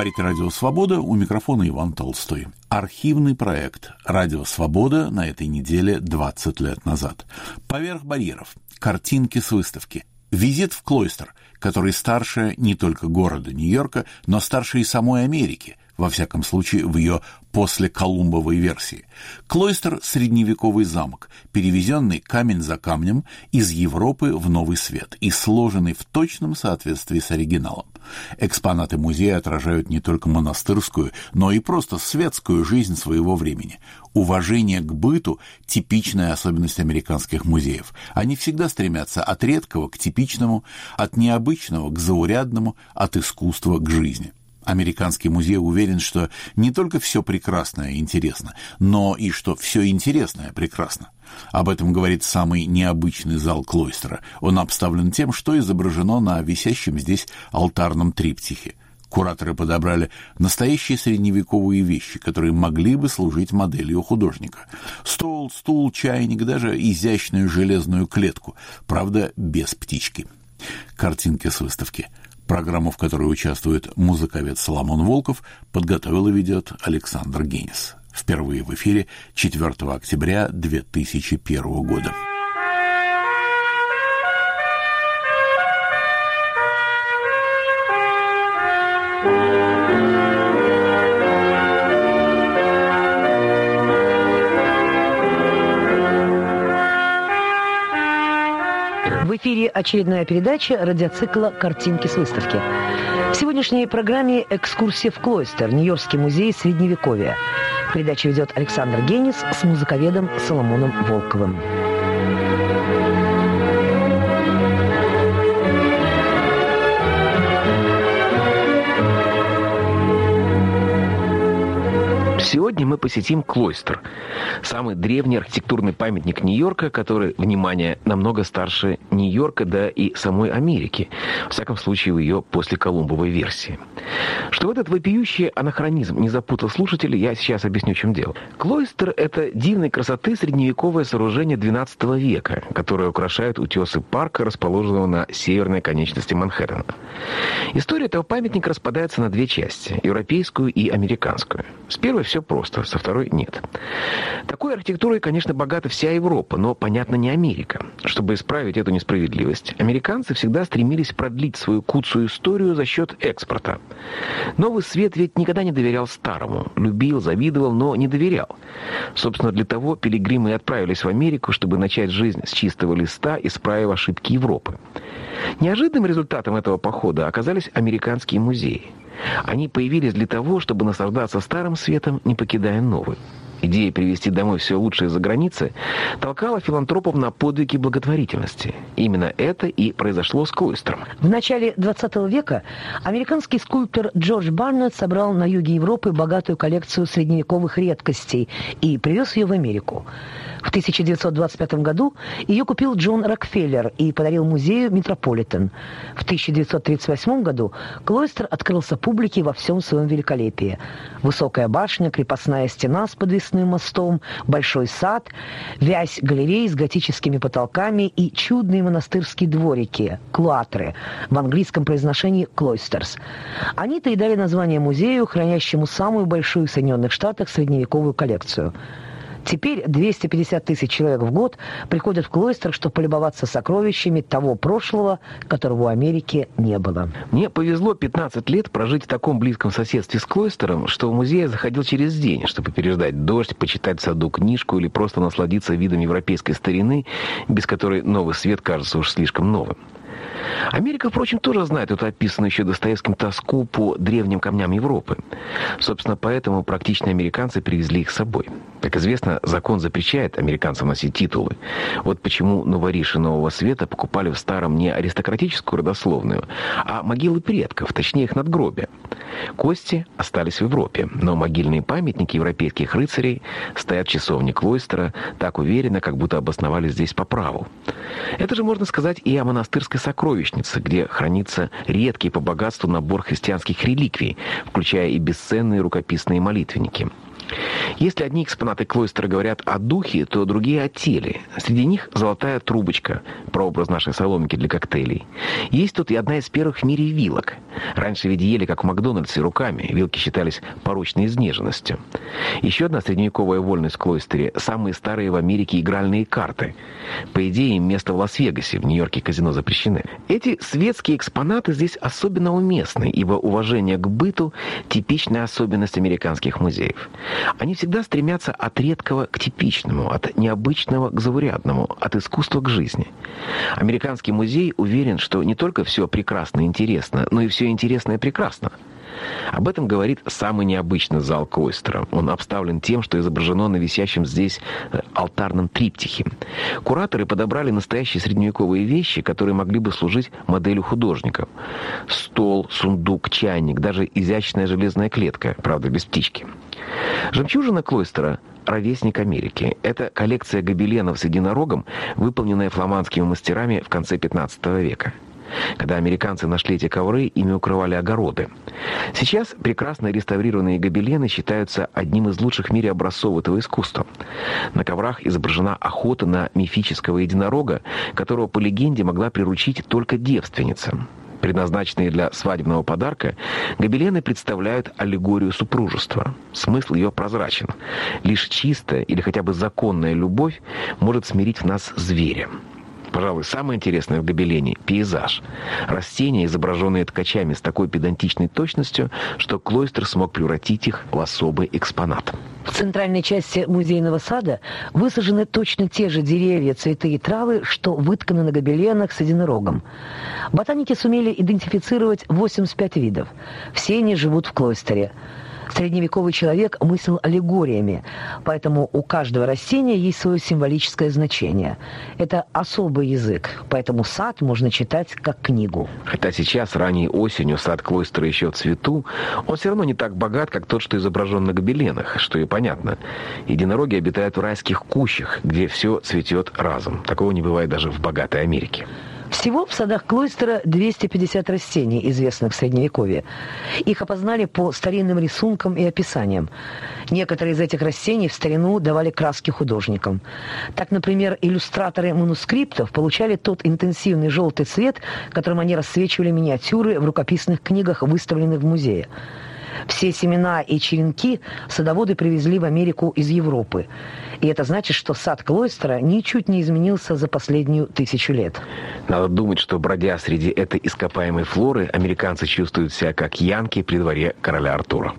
Говорит Радио Свобода, у микрофона Иван Толстой. Архивный проект «Радио Свобода» на этой неделе 20 лет назад. «Поверх барьеров», картинки с выставки. Визит в Клойстер, который старше не только города Нью-Йорка, но старше и самой Америки, во всяком случае в ее послеколумбовой версии. Клойстер – средневековый замок, перевезенный камень за камнем из Европы в Новый Свет и сложенный в точном соответствии с оригиналом. Экспонаты музея отражают не только монастырскую, но и просто светскую жизнь своего времени. Уважение к быту – типичная особенность американских музеев. Они всегда стремятся от редкого к типичному, от необычного к заурядному, от искусства к жизни. Американский музей уверен, что не только все прекрасное интересно, но и что все интересное прекрасно. Об этом говорит самый необычный зал Клойстера. Он обставлен тем, что изображено на висящем здесь алтарном триптихе. Кураторы подобрали настоящие средневековые вещи, которые могли бы служить моделью художника. Стол, стул, чайник, даже изящную железную клетку, правда, без птички. Картинки с выставки. Программу, в которой участвует музыковед Соломон Волков, подготовил и ведет Александр Генис. Впервые в эфире 4 октября 2001 года. В эфире очередная передача радиоцикла «Картинки с выставки». В сегодняшней программе экскурсия в Клойстер, Нью-Йоркский музей Средневековья. Передачу ведет Александр Генис с музыковедом Соломоном Волковым. Сегодня мы посетим Клойстер, самый древний архитектурный памятник Нью-Йорка, который, внимание, намного старше Нью-Йорка, да и самой Америки, во всяком случае в ее послеколумбовой версии. Чтобы этот вопиющий анахронизм не запутал слушателей, я сейчас объясню, в чем дело. Клойстер – это дивной красоты средневековое сооружение XII века, которое украшает утесы парка, расположенного на северной конечности Манхэттена. История этого памятника распадается на две части – европейскую и американскую. С первой все просто, со второй нет. Такой архитектурой, конечно, богата вся Европа, но, понятно, не Америка. Чтобы исправить эту несправедливость, американцы всегда стремились продлить свою куцую историю за счет экспорта. Новый Свет ведь никогда не доверял старому. Любил, завидовал, но не доверял. Собственно, для того пилигримы и отправились в Америку, чтобы начать жизнь с чистого листа, исправив ошибки Европы. Неожиданным результатом этого похода оказались американские музеи. Они появились для того, чтобы наслаждаться старым светом, не покидая новый. Идея привезти домой все лучшее из-за границы толкала филантропов на подвиги благотворительности. Именно это и произошло с Клойстером. В начале 20 века американский скульптор Джордж Барнетт собрал на юге Европы богатую коллекцию средневековых редкостей и привез ее в Америку. В 1925 году ее купил Джон Рокфеллер и подарил музею Метрополитен. В 1938 году Клойстер открылся публике во всем своем великолепии. Высокая башня, крепостная стена с подвесным мостом, большой сад, вязь галерей с готическими потолками и чудные монастырские дворики, клуатры, в английском произношении «клойстерс». Они-то и дали название музею, хранящему самую большую в Соединенных Штатах средневековую коллекцию. Теперь 250 тысяч человек в год приходят в Клойстер, чтобы полюбоваться сокровищами того прошлого, которого у Америки не было. Мне повезло 15 лет прожить в таком близком соседстве с Клойстером, что в музей я заходил через день, чтобы переждать дождь, почитать в саду книжку или просто насладиться видом европейской старины, без которой Новый Свет кажется уж слишком новым. Америка, впрочем, тоже знает эту описанную еще Достоевским тоску по древним камням Европы. Собственно, поэтому практичные американцы привезли их с собой. Как известно, закон запрещает американцам носить титулы. Вот почему новориши Нового Света покупали в старом не аристократическую родословную, а могилы предков, точнее их надгробия. Кости остались в Европе, но могильные памятники европейских рыцарей стоят в часовне Клойстера так уверенно, как будто обосновались здесь по праву. Это же можно сказать и о монастырской сокровищнице, где хранится редкий по богатству набор христианских реликвий, включая и бесценные рукописные молитвенники. Если одни экспонаты Клойстера говорят о духе, то другие о теле. Среди них золотая трубочка, прообраз нашей соломинки для коктейлей. Есть тут и одна из первых в мире вилок. Раньше ведь ели, как в Макдональдсе, руками. Вилки считались порочной изнеженностью. Еще одна средневековая вольность в Клойстере – самые старые в Америке игральные карты. По идее, им место в Лас-Вегасе, в Нью-Йорке казино запрещены. Эти светские экспонаты здесь особенно уместны, ибо уважение к быту – типичная особенность американских музеев. Они всегда стремятся от редкого к типичному, от необычного к заурядному, от искусства к жизни. Американский музей уверен, что не только все прекрасно и интересно, но и все интересно и прекрасно. Об этом говорит самый необычный зал Клойстера. Он обставлен тем, что изображено на висящем здесь алтарном триптихе. Кураторы подобрали настоящие средневековые вещи, которые могли бы служить моделью художников. Стол, сундук, чайник, даже изящная железная клетка, правда, без птички. Жемчужина Клойстера – ровесник Америки. Это коллекция гобеленов с единорогом, выполненная фламандскими мастерами в конце 15 века. Когда американцы нашли эти ковры, ими укрывали огороды. Сейчас прекрасно реставрированные гобелены считаются одним из лучших в мире образцов этого искусства. На коврах изображена охота на мифического единорога, которого, по легенде, могла приручить только девственница. Предназначенные для свадебного подарка, гобелены представляют аллегорию супружества. Смысл ее прозрачен. Лишь чистая или хотя бы законная любовь может смирить в нас зверя. Пожалуй, самое интересное в гобелене – пейзаж. Растения, изображенные ткачами с такой педантичной точностью, что Клойстер смог превратить их в особый экспонат. В центральной части музейного сада высажены точно те же деревья, цветы и травы, что вытканы на гобеленах с единорогом. Ботаники сумели идентифицировать 85 видов. Все они живут в Клойстере. Средневековый человек мыслил аллегориями, поэтому у каждого растения есть свое символическое значение. Это особый язык, поэтому сад можно читать как книгу. Хотя сейчас, ранней осенью, сад Клойстера еще в цвету, он все равно не так богат, как тот, что изображен на гобеленах, что и понятно. Единороги обитают в райских кущах, где все цветет разом. Такого не бывает даже в богатой Америке. Всего в садах Клойстера 250 растений, известных в Средневековье. Их опознали по старинным рисункам и описаниям. Некоторые из этих растений в старину давали краски художникам. Так, например, иллюстраторы манускриптов получали тот интенсивный желтый цвет, которым они расцвечивали миниатюры в рукописных книгах, выставленных в музее. Все семена и черенки садоводы привезли в Америку из Европы. И это значит, что сад Клойстера ничуть не изменился за последнюю 1000 лет. Надо думать, что, бродя среди этой ископаемой флоры, американцы чувствуют себя как янки при дворе короля Артура.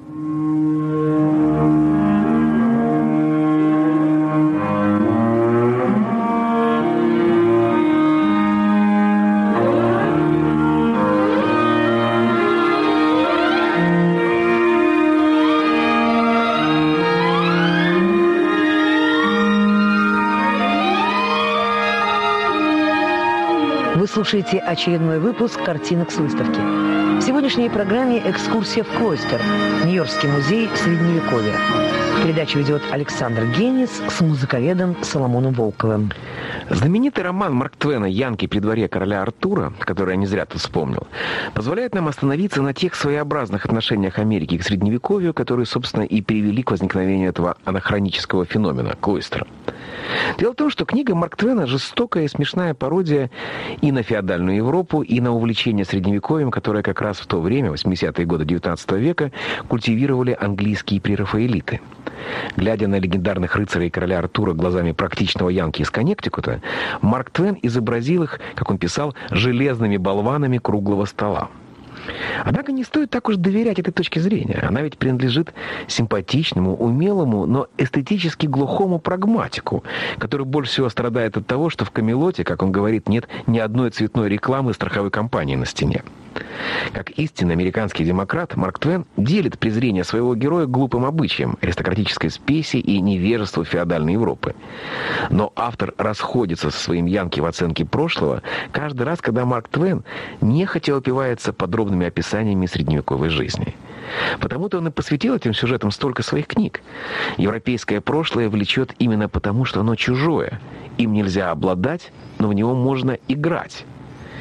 Вы слушаете очередной выпуск «Картинок с выставки». В сегодняшней программе экскурсия в Клойстер, Нью-Йоркский музей Средневековья. Передачу ведет Александр Генис с музыковедом Соломоном Волковым. Знаменитый роман Марк Твена «Янки при дворе короля Артура», который я не зря тут вспомнил, позволяет нам остановиться на тех своеобразных отношениях Америки к Средневековью, которые, собственно, и привели к возникновению этого анахронического феномена – Клойстера. Дело в том, что книга Марк Твена – жестокая и смешная пародия и на феодальную Европу, и на увлечение Средневековьем, которое как раз в то время, 80-е годы XIX века, культивировали английские прерафаэлиты. Глядя на легендарных рыцарей короля Артура глазами практичного янки из Коннектикута, Марк Твен изобразил их, как он писал, железными болванами круглого стола. Однако не стоит так уж доверять этой точке зрения. Она ведь принадлежит симпатичному, умелому, но эстетически глухому прагматику, который больше всего страдает от того, что в Камелоте, как он говорит, нет ни одной цветной рекламы страховой компании на стене. Как истинный американский демократ, Марк Твен делит презрение своего героя к глупым обычаям, аристократической спеси и невежеству феодальной Европы. Но автор расходится со своим янки в оценке прошлого каждый раз, когда Марк Твен нехотя упивается подробными описаниями средневековой жизни. Потому-то он и посвятил этим сюжетам столько своих книг. Европейское прошлое влечет именно потому, что оно чужое. Им нельзя обладать, но в него можно играть.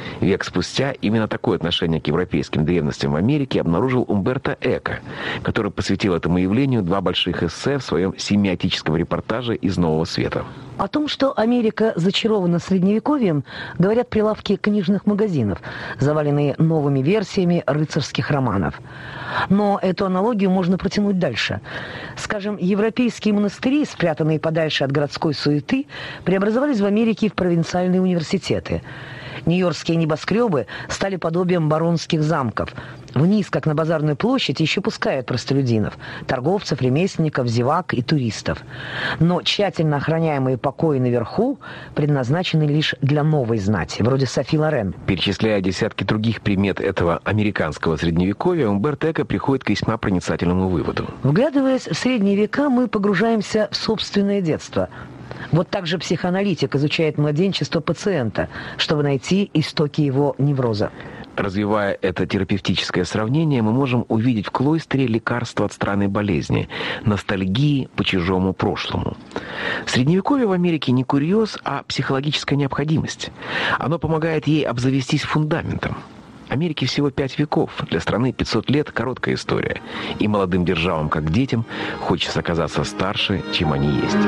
Век спустя именно такое отношение к европейским древностям в Америке обнаружил Умберто Эко, который посвятил этому явлению 2 больших эссе в своем семиотическом репортаже «Из Нового Света». О том, что Америка зачарована средневековьем, говорят прилавки книжных магазинов, заваленные новыми версиями рыцарских романов. Но эту аналогию можно протянуть дальше. Скажем, европейские монастыри, спрятанные подальше от городской суеты, преобразовались в Америке в провинциальные университеты. Нью-Йоркские небоскребы стали подобием баронских замков. Вниз, как на базарную площадь, еще пускают простолюдинов, торговцев, ремесленников, зевак и туристов. Но тщательно охраняемые покои наверху предназначены лишь для новой знати, вроде Софи Лорен. Перечисляя десятки других примет этого американского средневековья, Умберто Эко приходит к весьма проницательному выводу. Вглядываясь в средние века, мы погружаемся в собственное детство. Вот так же психоаналитик изучает младенчество пациента, чтобы найти истоки его невроза. Развивая это терапевтическое сравнение, мы можем увидеть в Клойстере лекарство от странной болезни – ностальгии по чужому прошлому. Средневековье в Америке не курьез, а психологическая необходимость. Оно помогает ей обзавестись фундаментом. Америке всего 5 веков, для страны 500 лет – короткая история. И молодым державам, как детям, хочется оказаться старше, чем они есть.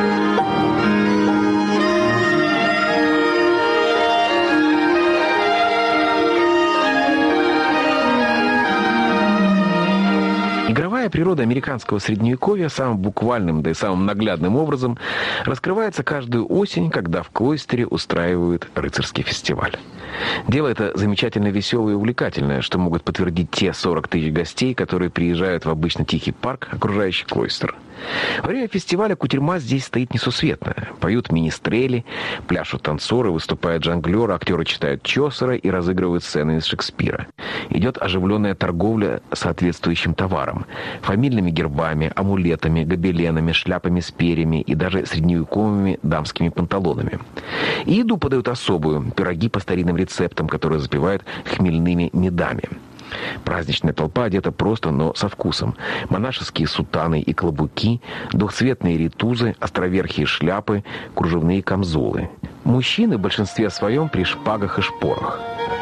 Игровая природа американского средневековья самым буквальным, да и самым наглядным образом раскрывается каждую осень, когда в Клойстере устраивают рыцарский фестиваль. Дело это замечательно веселое и увлекательное, что могут подтвердить те 40 тысяч гостей, которые приезжают в обычно тихий парк, окружающий Клойстер. Во время фестиваля кутерьма здесь стоит несусветная. Поют министрели, пляшут танцоры, выступают жонглеры, актеры читают Чосера и разыгрывают сцены из Шекспира. Идет оживленная торговля соответствующим товаром. Фамильными гербами, амулетами, гобеленами, шляпами с перьями и даже средневековыми дамскими панталонами. И еду подают особую, пироги по старинным рецептам, которые запивают хмельными медами. Праздничная толпа одета просто, но со вкусом. Монашеские сутаны и клобуки, двухцветные ритузы, островерхие шляпы, кружевные камзолы. Мужчины в большинстве своем при шпагах и шпорах.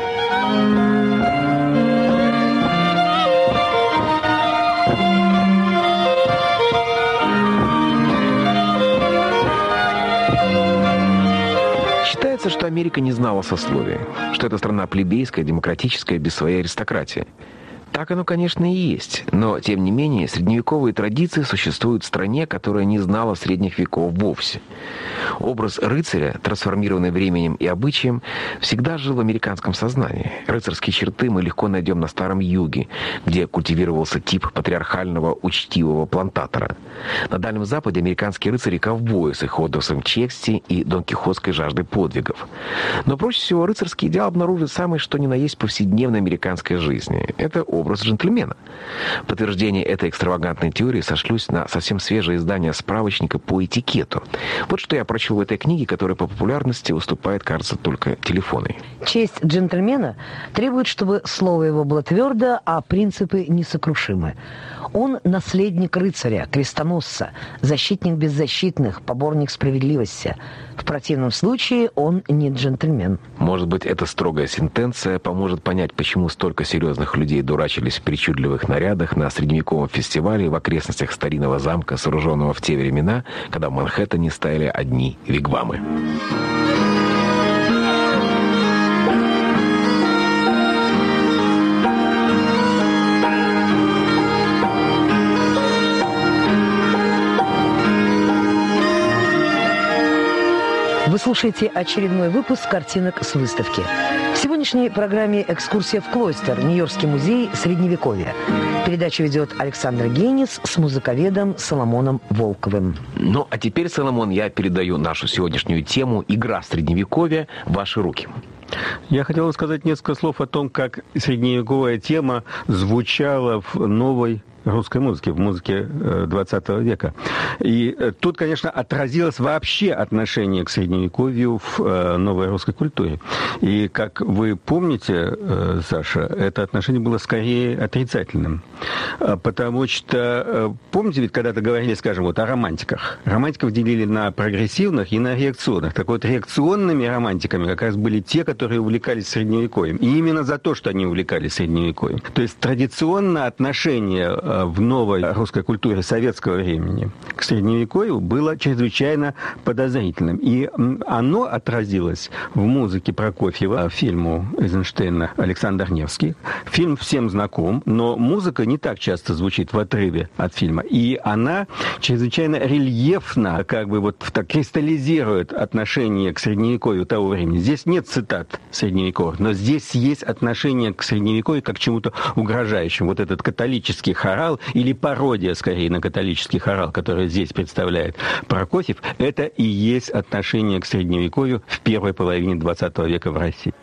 Считается, что Америка не знала сословия, что это страна плебейская, демократическая, без своей аристократии. Так оно, конечно, и есть, но, тем не менее, средневековые традиции существуют в стране, которая не знала средних веков вовсе. Образ рыцаря, трансформированный временем и обычаем, всегда жил в американском сознании. Рыцарские черты мы легко найдем на Старом Юге, где культивировался тип патриархального учтивого плантатора. На Дальнем Западе американские рыцари-ковбои с их кодексом чести и донкихотской жаждой подвигов. Но проще всего рыцарский идеал обнаружить самое что ни на есть повседневной американской жизни. Это образ джентльмена. В подтверждение этой экстравагантной теории сошлюсь на совсем свежее издание справочника по этикету. Вот что я прочел в этой книге, которая по популярности уступает, кажется, только телефоной. Честь джентльмена требует, чтобы слово его было твердо, а принципы несокрушимы. Он наследник рыцаря, крестоносца, защитник беззащитных, поборник справедливости. В противном случае он не джентльмен. Может быть, эта строгая сентенция поможет понять, почему столько серьезных людей дурачились в причудливых нарядах на средневековом фестивале в окрестностях старинного замка, сооруженного в те времена, когда в Манхэттене стояли одни вигвамы. Вы слушаете очередной выпуск «Картинок с выставки». В сегодняшней программе «Экскурсия в Клойстер», Нью-Йоркский музей Средневековья. Передачу ведет Александр Генис с музыковедом Соломоном Волковым. Ну, а теперь, Соломон, я передаю нашу сегодняшнюю тему «Игра Средневековья» в ваши руки. Я хотел сказать несколько слов о том, как средневековая тема звучала в новой русской музыки, в музыке 20 века. И тут, конечно, отразилось вообще отношение к Средневековью в новой русской культуре. И, как вы помните, Саша, это отношение было скорее отрицательным. Потому что, помните, ведь когда-то говорили, скажем, вот о романтиках. Романтиков делили на прогрессивных и на реакционных. Так вот, реакционными романтиками как раз были те, которые увлекались Средневековьем. И именно за то, что они увлекались Средневековьем. То есть традиционно отношение в новой русской культуре советского времени к Средневековью было чрезвычайно подозрительным. И оно отразилось в музыке Прокофьева, фильму Эйзенштейна «Александр Невский». Фильм всем знаком, но музыка не так часто звучит в отрыве от фильма. И она чрезвычайно рельефно, как бы вот так кристаллизирует отношение к Средневековью того времени. Здесь нет цитат средневековых, но здесь есть отношение к Средневековью как к чему-то угрожающему. Вот этот католический хорал, или пародия, скорее, на католический хорал, который здесь представляет Прокофьев, это и есть отношение к Средневековью в первой половине 20 века в России.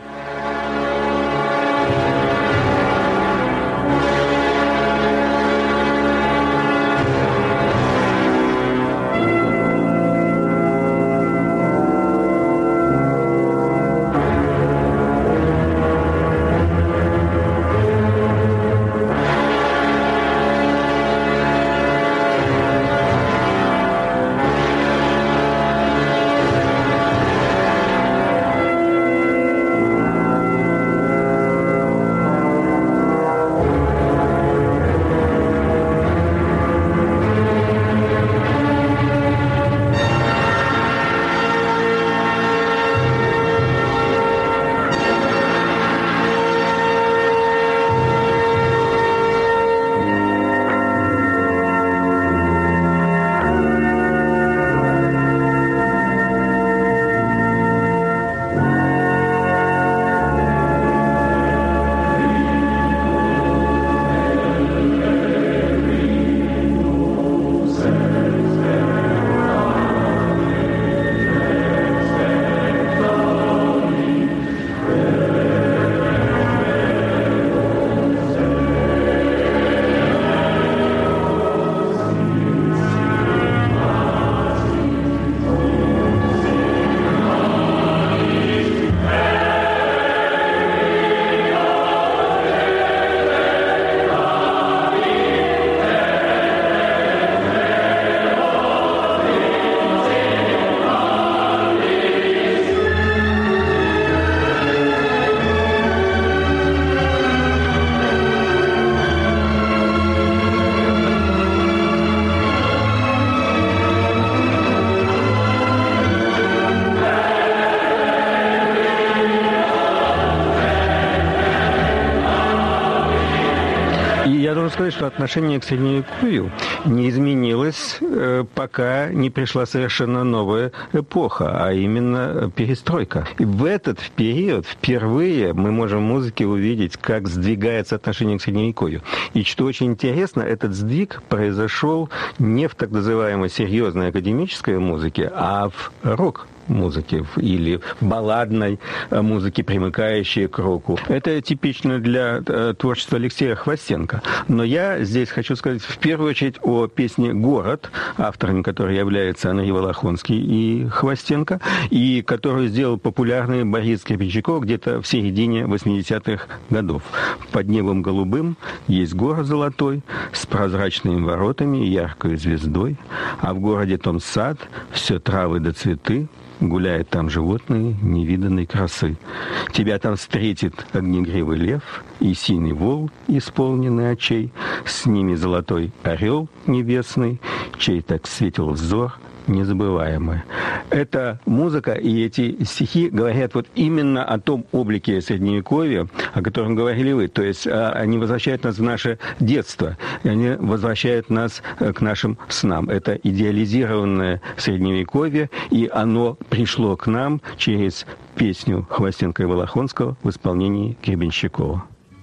Сказать, что отношение к Средневековью не изменилось, пока не пришла совершенно новая эпоха, а именно перестройка. И в этот период впервые мы можем в музыке увидеть, как сдвигается отношение к Средневековью. И что очень интересно, этот сдвиг произошел не в так называемой серьезной академической музыке, а в рок-музыке или балладной музыке, примыкающей к року. Это типично для творчества Алексея Хвостенко. Но я здесь хочу сказать в первую очередь о песне «Город», авторами которой являются Андрей Волохонский и Хвостенко, и которую сделал популярный Борис Гребенщиков где-то в середине 80-х годов. «Под небом голубым есть город золотой, с прозрачными воротами и яркой звездой, а в городе том сад, все травы да цветы, гуляют там животные невиданной красы. Тебя там встретит огнегривый лев и синий вол, исполненный очей, с ними золотой орел небесный, чей так светил взор незабываемое». Эта музыка и эти стихи говорят вот именно о том облике Средневековья, о котором говорили вы. То есть они возвращают нас в наше детство, и они возвращают нас к нашим снам. Это идеализированное Средневековье, и оно пришло к нам через песню Хвостенко и Волохонского в исполнении Гребенщикова.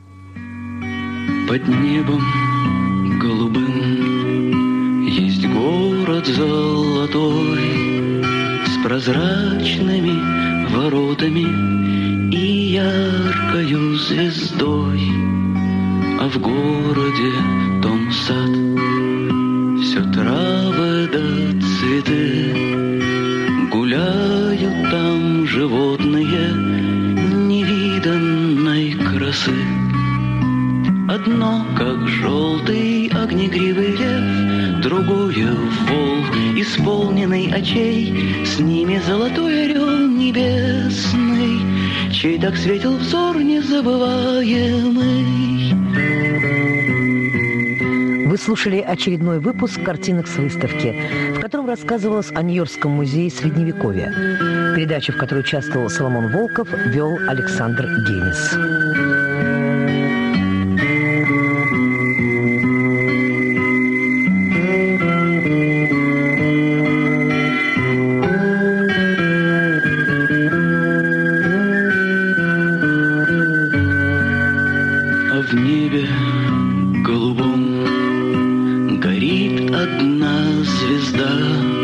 Под небом голубым есть город золотой, с прозрачными воротами и яркою звездой, а в городе потом сад, все травы да цветы, гуляют там животные невиданной красы. Одно, как желтый огнегривый лев, другое волк, исполненный очей, с ними золотой орел небесный, чей так светил взор незабываемый. Вы слушали очередной выпуск «Картинок с выставки», в котором рассказывалось о Нью-Йоркском музее Средневековья. Передачу, в которой участвовал Соломон Волков, вел Александр Генис. В небе голубом горит одна звезда.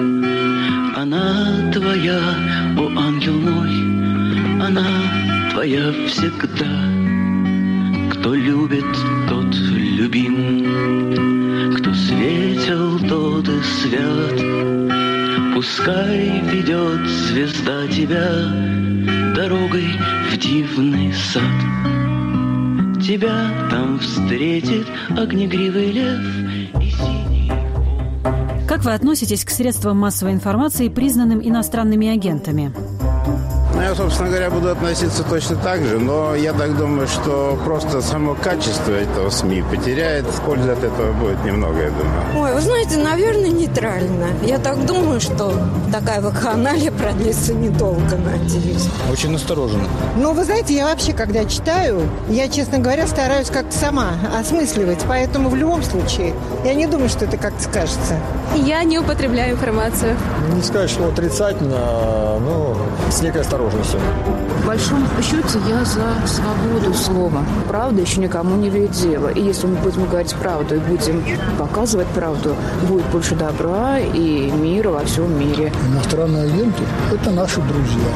Она твоя, о ангел мой, она твоя всегда. Кто любит, тот любим, кто светел, тот и свят. Пускай ведет звезда тебя дорогой в дивный сад. Тебя там встретит огнегривый лев и синий волк. Как вы относитесь к средствам массовой информации, признанным иностранными агентами? Я, собственно говоря, буду относиться точно так же, но я так думаю, что просто само качество этого СМИ потеряет. Пользы от этого будет немного, я думаю. Ой, вы знаете, наверное, нейтрально. Я так думаю, что такая вакханалия продлится недолго, надеюсь. Очень настороженно. Ну, вы знаете, я вообще, когда читаю, я, честно говоря, стараюсь как-то сама осмысливать. Поэтому в любом случае, я не думаю, что это как-то скажется. Я не употребляю информацию. Не сказать, что отрицательно, но с некой осторожностью. В большом счете я за свободу слова. Правда еще никому не вредила. И если мы будем говорить правду и будем показывать правду, будет больше добра и мира во всем мире. Иностранные агенты – это наши друзья.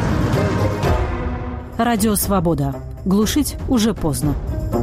Радио «Свобода». Глушить уже поздно.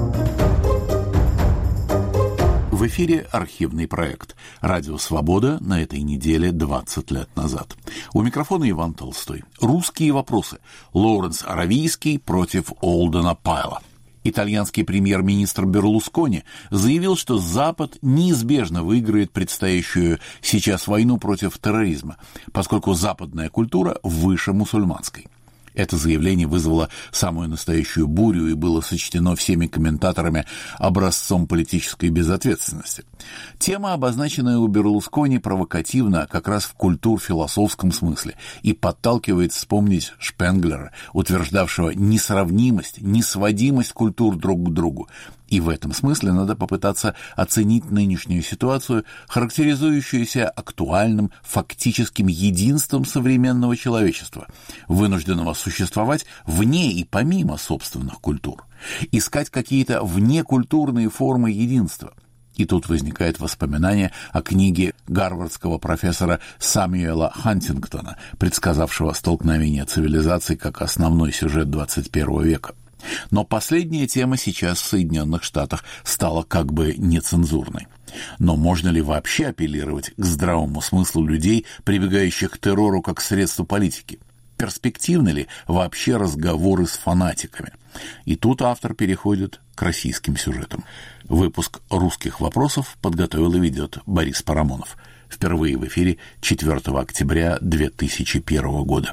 В эфире архивный проект «Радио Свобода» на этой неделе 20 лет назад. У микрофона Иван Толстой. Русские вопросы. Лоуренс Аравийский против Олдена Пайла. Итальянский премьер-министр Берлускони заявил, что Запад неизбежно выиграет предстоящую сейчас войну против терроризма, поскольку западная культура выше мусульманской. Это заявление вызвало самую настоящую бурю и было сочтено всеми комментаторами образцом политической безответственности. Тема, обозначенная у Берлускони, провокативна как раз в культур-философском смысле и подталкивает вспомнить Шпенглера, утверждавшего несравнимость, несводимость культур друг к другу. И в этом смысле надо попытаться оценить нынешнюю ситуацию, характеризующуюся актуальным фактическим единством современного человечества, вынужденного существовать вне и помимо собственных культур, искать какие-то внекультурные формы единства. И тут возникает воспоминание о книге гарвардского профессора Самюэла Хантингтона, предсказавшего столкновение цивилизаций как основной сюжет 21 века. Но последняя тема сейчас в Соединенных Штатах стала как бы нецензурной. Но можно ли вообще апеллировать к здравому смыслу людей, прибегающих к террору как к средству политики? Перспективны ли вообще разговоры с фанатиками? И тут автор переходит к российским сюжетам. Выпуск «Русских вопросов» подготовил и ведет Борис Парамонов. Впервые в эфире 4 октября 2001 года.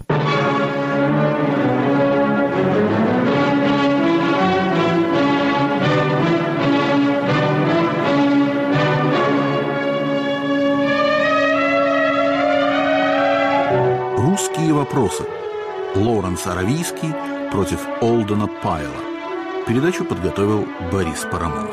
Русские вопросы. Лоуренс Аравийский против Олдена Пайла. Передачу подготовил Борис Парамонов.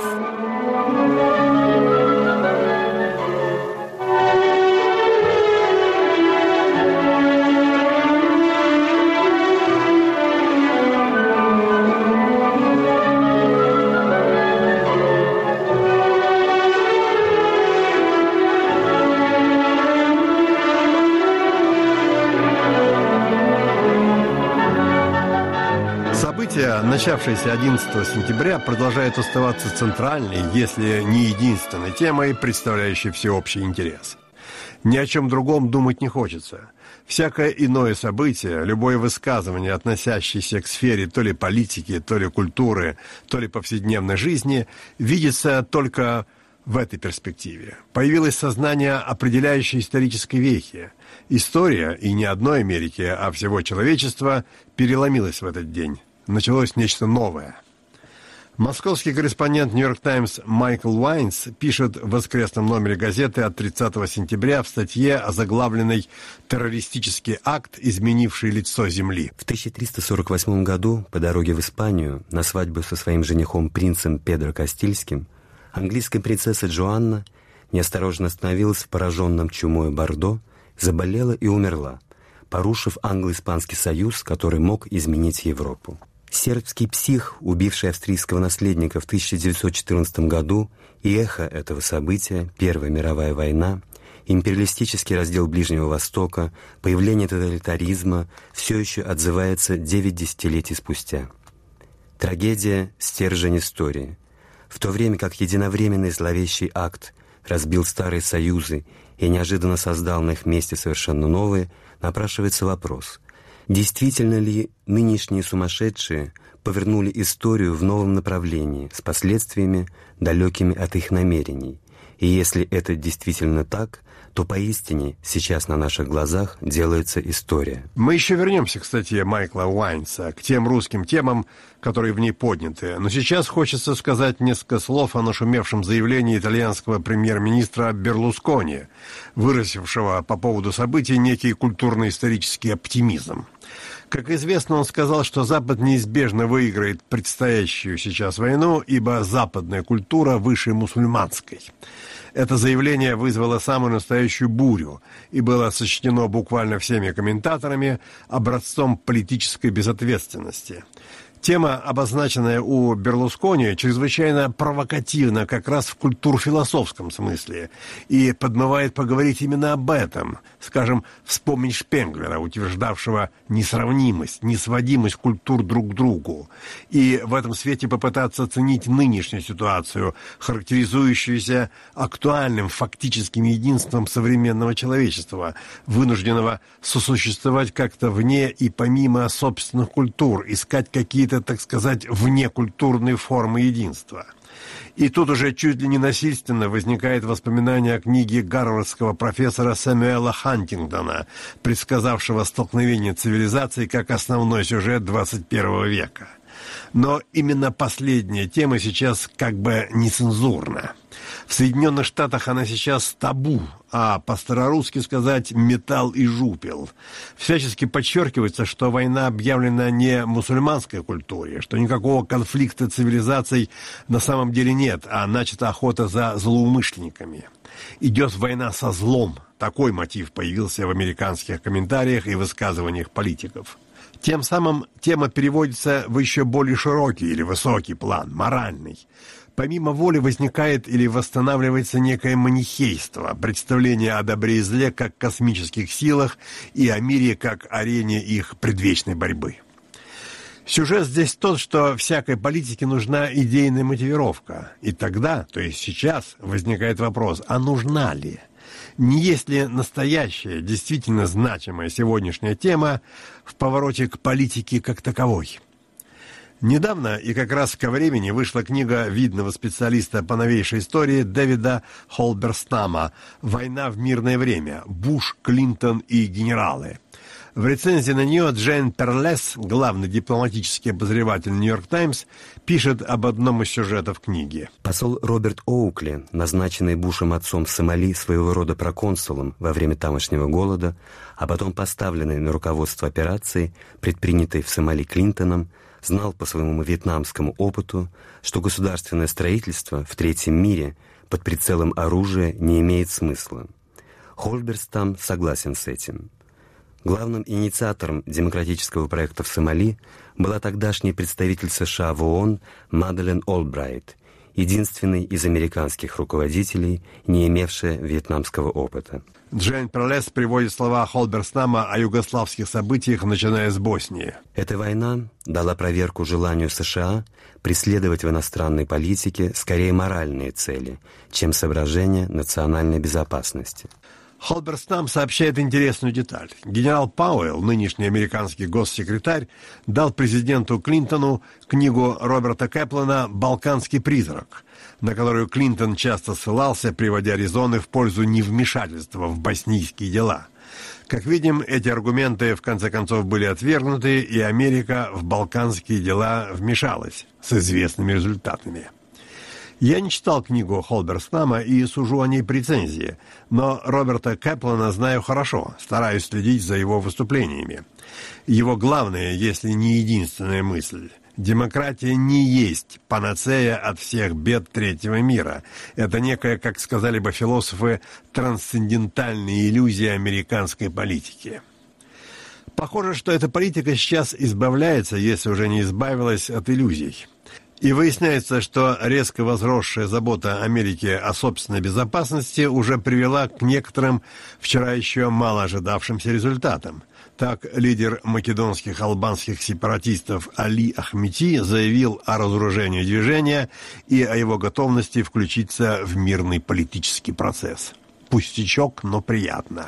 События, начавшиеся 11 сентября, продолжают оставаться центральной, если не единственной темой, представляющей всеобщий интерес. Ни о чем другом думать не хочется. Всякое иное событие, любое высказывание, относящееся к сфере то ли политики, то ли культуры, то ли повседневной жизни, видится только в этой перспективе. Появилось сознание определяющей исторической вехи. История, и не одной Америки, а всего человечества, переломилась в этот день. Началось нечто новое. Московский корреспондент «Нью-Йорк Таймс» Майкл Уайнс пишет в воскресном номере газеты от 30 сентября в статье, озаглавленной «Террористический акт, изменивший лицо Земли». В 1348 году по дороге в Испанию на свадьбу со своим женихом принцем Педро Кастильским английская принцесса Джоанна неосторожно остановилась в пораженном чумой Бордо, заболела и умерла, порушив англо-испанский союз, который мог изменить Европу. Сербский псих, убивший австрийского наследника в 1914 году, и эхо этого события, Первая мировая война, империалистический раздел Ближнего Востока, появление тоталитаризма все еще отзывается 9 десятилетий спустя. Трагедия — стержень истории. В то время как единовременный зловещий акт разбил старые союзы и неожиданно создал на их месте совершенно новые, напрашивается вопрос: действительно ли нынешние сумасшедшие повернули историю в новом направлении с последствиями, далекими от их намерений? И если это действительно так, то поистине сейчас на наших глазах делается история. Мы еще вернемся к статье Майкла Уайнса, к тем русским темам, которые в ней подняты. Но сейчас хочется сказать несколько слов о нашумевшем заявлении итальянского премьер-министра Берлускони, выразившего по поводу событий некий культурно-исторический оптимизм. Как известно, он сказал, что Запад неизбежно выиграет предстоящую сейчас войну, ибо западная культура выше мусульманской. Это заявление вызвало самую настоящую бурю и было сочтено буквально всеми комментаторами образцом политической безответственности. Тема, обозначенная у Берлускони, чрезвычайно провокативна как раз в культурно-философском смысле и подмывает поговорить именно об этом. Скажем, вспомнить Шпенглера, утверждавшего несравнимость, несводимость культур друг к другу, и в этом свете попытаться оценить нынешнюю ситуацию, характеризующуюся актуальным фактическим единством современного человечества, вынужденного сосуществовать как-то вне и помимо собственных культур, искать какие-то, так сказать, внекультурные формы единства. И тут уже чуть ли не насильственно возникает воспоминание о книге гарвардского профессора Сэмюэла Хантингтона, предсказавшего столкновение цивилизаций как основной сюжет 21 века. Но именно последняя тема сейчас как бы нецензурна. В Соединенных Штатах она сейчас табу, а по-старорусски сказать «металл и жупел». Всячески подчеркивается, что война объявлена не мусульманской культуре, что никакого конфликта цивилизаций на самом деле нет, а начата охота за злоумышленниками. Идет война со злом. Такой мотив появился в американских комментариях и высказываниях политиков. Тем самым тема переводится в еще более широкий или высокий план, моральный. Помимо воли возникает или восстанавливается некое манихейство, представление о добре и зле как космических силах и о мире как арене их предвечной борьбы. Сюжет здесь тот, что всякой политике нужна идейная мотивировка. И тогда, то есть сейчас, возникает вопрос, а нужна ли? Не есть ли настоящая, действительно значимая сегодняшняя тема в повороте к политике как таковой? Недавно, и как раз ко времени, вышла книга видного специалиста по новейшей истории Дэвида Холберстама «Война в мирное время. Буш, Клинтон и генералы». В рецензии на нее Джейн Перлес, главный дипломатический обозреватель «Нью-Йорк Таймс», пишет об одном из сюжетов книги. Посол Роберт Оукли, назначенный Бушем отцом в Сомали своего рода проконсулом во время тамошнего голода, а потом поставленный на руководство операции, предпринятой в Сомали Клинтоном, знал по своему вьетнамскому опыту, что государственное строительство в третьем мире под прицелом оружия не имеет смысла. Холберстам согласен с этим. Главным инициатором демократического проекта в Сомали была тогдашний представитель США в ООН Маделен Олбрайт, единственный из американских руководителей, не имевшая вьетнамского опыта. Джейн Пролес приводит слова Холберстама о югославских событиях, начиная с Боснии. Эта война дала проверку желанию США преследовать в иностранной политике скорее моральные цели, чем соображения национальной безопасности. Холберстам сообщает интересную деталь. Генерал Пауэлл, нынешний американский госсекретарь, дал президенту Клинтону книгу Роберта Кэплана «Балканский призрак», на которую Клинтон часто ссылался, приводя резоны в пользу невмешательства в боснийские дела. Как видим, эти аргументы в конце концов были отвергнуты, и Америка в балканские дела вмешалась с известными результатами. Я не читал книгу Холберстама и сужу о ней по рецензии, но Роберта Кэплана знаю хорошо, стараюсь следить за его выступлениями. Его главная, если не единственная мысль – демократия не есть панацея от всех бед третьего мира. Это некая, как сказали бы философы, трансцендентальная иллюзия американской политики. Похоже, что эта политика сейчас избавляется, если уже не избавилась, от иллюзий. И выясняется, что резко возросшая забота Америки о собственной безопасности уже привела к некоторым вчера еще мало ожидавшимся результатам. Так, лидер македонских албанских сепаратистов Али Ахмети заявил о разоружении движения и о его готовности включиться в мирный политический процесс. Пустячок, но приятно.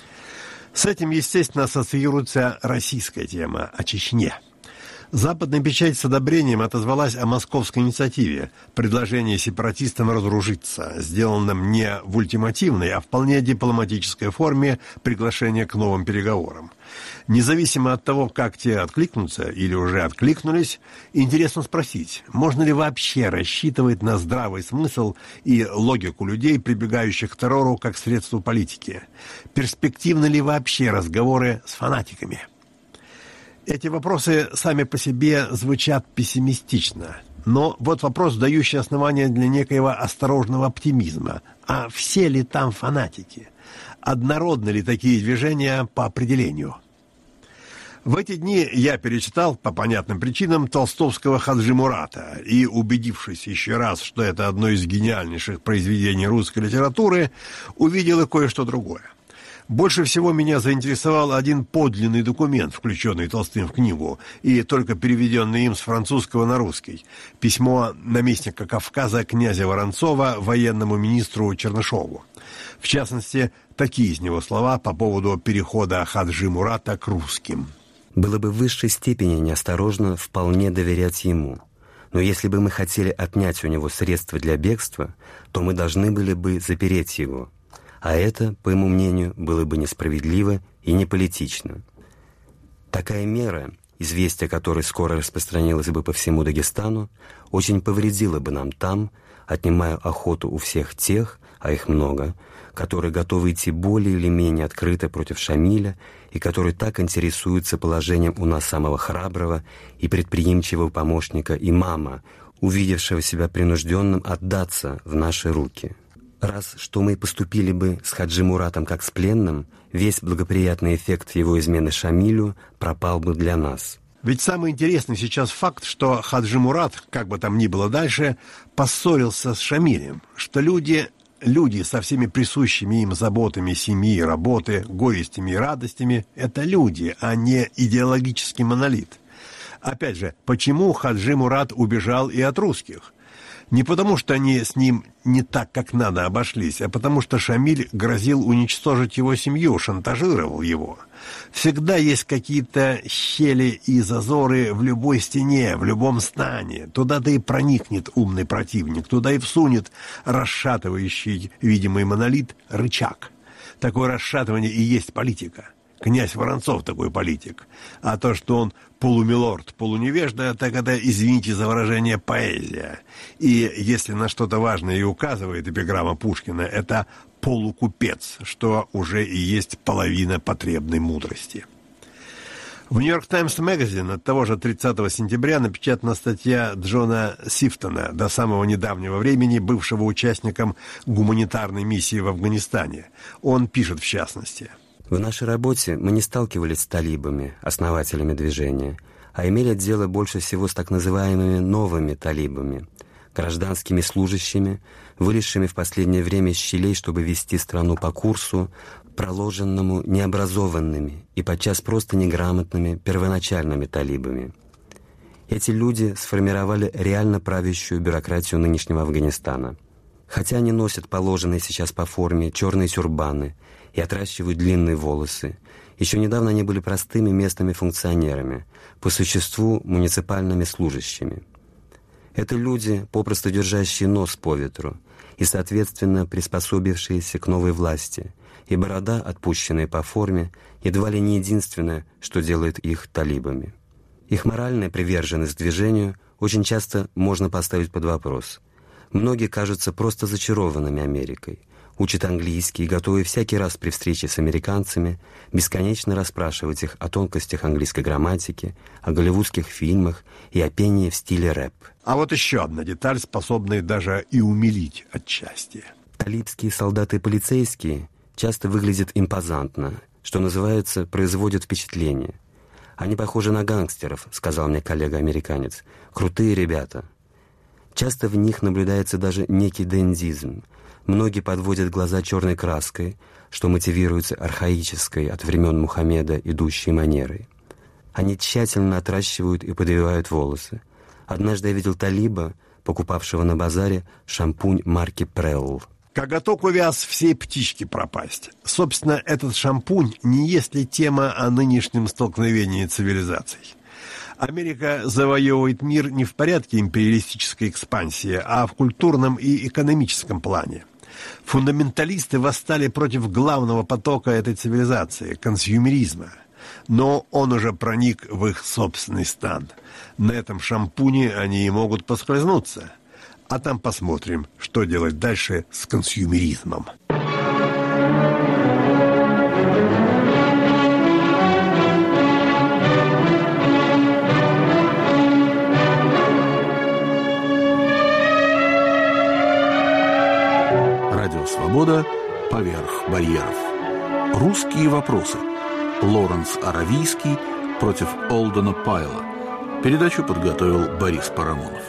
С этим, естественно, ассоциируется российская тема о Чечне. Западная печать с одобрением отозвалась о московской инициативе, предложении сепаратистам разоружиться, сделанном не в ультимативной, а вполне дипломатической форме приглашения к новым переговорам. Независимо от того, как те откликнутся или уже откликнулись, интересно спросить, можно ли вообще рассчитывать на здравый смысл и логику людей, прибегающих к террору как средство политики? Перспективны ли вообще разговоры с фанатиками? Эти вопросы сами по себе звучат пессимистично, но вот вопрос, дающий основание для некоего осторожного оптимизма. А все ли там фанатики? Однородны ли такие движения по определению? В эти дни я перечитал, по понятным причинам, толстовского Хаджи Мурата и, убедившись еще раз, что это одно из гениальнейших произведений русской литературы, увидел и кое-что другое. Больше всего меня заинтересовал один подлинный документ, включенный Толстым в книгу, и только переведенный им с французского на русский. Письмо наместника Кавказа князя Воронцова военному министру Чернышову. В частности, такие из него слова по поводу перехода Хаджи Мурата к русским. Было бы в высшей степени неосторожно вполне доверять ему. Но если бы мы хотели отнять у него средства для бегства, то мы должны были бы запереть его. А это, по моему мнению, было бы несправедливо и неполитично. Такая мера, известие которой скоро распространилось бы по всему Дагестану, очень повредила бы нам там, отнимая охоту у всех тех, а их много, которые готовы идти более или менее открыто против Шамиля и которые так интересуются положением у нас самого храброго и предприимчивого помощника имама, увидевшего себя принужденным отдаться в наши руки. Раз что мы поступили бы с Хаджи Муратом как с пленным, весь благоприятный эффект его измены Шамилю пропал бы для нас. Ведь самый интересный сейчас факт, что Хаджи Мурат, как бы там ни было дальше, поссорился с Шамилем, что люди со всеми присущими им заботами семьи, работы, горестями и радостями – это люди, а не идеологический монолит. Опять же, почему Хаджи Мурат убежал и от русских? Не потому, что они с ним не так, как надо, обошлись, а потому, что Шамиль грозил уничтожить его семью, шантажировал его. Всегда есть какие-то щели и зазоры в любой стене, в любом стане. Туда-то и проникнет умный противник, туда и всунет расшатывающий видимый монолит рычаг. Такое расшатывание и есть политика. Князь Воронцов такой политик. А то, что он полумилорд, полуневежда, так это, извините за выражение, поэзия. И если на что-то важное и указывает эпиграмма Пушкина, это полукупец, что уже и есть половина потребной мудрости. В «Нью-Йорк Таймс Magazine» от того же 30 сентября напечатана статья Джона Сифтона, до самого недавнего времени бывшего участником гуманитарной миссии в Афганистане. Он пишет в частности: В нашей работе мы не сталкивались с талибами, основателями движения, а имели дело больше всего с так называемыми новыми талибами, гражданскими служащими, вылезшими в последнее время из щелей, чтобы вести страну по курсу, проложенному необразованными и подчас просто неграмотными первоначальными талибами. Эти люди сформировали реально правящую бюрократию нынешнего Афганистана. Хотя они носят положенные сейчас по форме черные тюрбаны и отращивают длинные волосы, еще недавно они были простыми местными функционерами, по существу муниципальными служащими. Это люди, попросту держащие нос по ветру и, соответственно, приспособившиеся к новой власти, и борода, отпущенная по форме, едва ли не единственное, что делает их талибами. Их моральная приверженность движению очень часто можно поставить под вопрос. Многие кажутся просто зачарованными Америкой, учат английский, готовы всякий раз при встрече с американцами бесконечно расспрашивать их о тонкостях английской грамматики, о голливудских фильмах и о пении в стиле рэп. А вот еще одна деталь, способная даже и умилить отчасти. Талибские солдаты и полицейские часто выглядят импозантно, что называется, производят впечатление. «Они похожи на гангстеров», — сказал мне коллега-американец. «Крутые ребята». Часто в них наблюдается даже некий дендизм. Многие подводят глаза черной краской, что мотивируется архаической от времен Мухаммеда идущей манерой. Они тщательно отращивают и подвивают волосы. Однажды я видел талиба, покупавшего на базаре шампунь марки «Прелл». Коготок увяз, всей птички пропасть. Собственно, этот шампунь не есть ли тема о нынешнем столкновении цивилизаций. Америка завоевывает мир не в порядке империалистической экспансии, а в культурном и экономическом плане. Фундаменталисты восстали против главного потока этой цивилизации – консюмеризма. Но он уже проник в их собственный стан. На этом шампуне они и могут поскользнуться. А там посмотрим, что делать дальше с консюмеризмом. Радио «Свобода» поверх барьеров. Русские вопросы. Лоренс Аравийский против Олдена Пайла. Передачу подготовил Борис Парамонов.